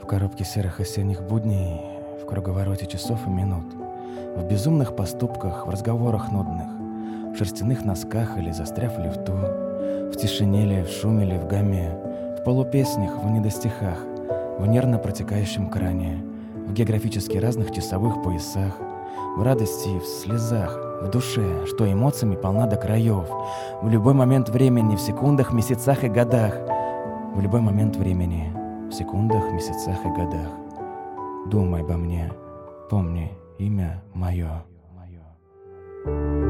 В коробке серых осенних будней, в круговороте часов и минут, в безумных поступках, в разговорах нудных, в шерстяных носках или застряв в лифту, в тишине ли, в шуме ли, в гамме, в полупеснях, в недостихах, в нервно протекающем кране, в географически разных часовых поясах, в радости и в слезах, в душе, что эмоциями полна до краев, в любой момент времени, в секундах, месяцах и годах, в любой момент времени, в секундах, месяцах и годах. Думай обо мне, помни имя мое.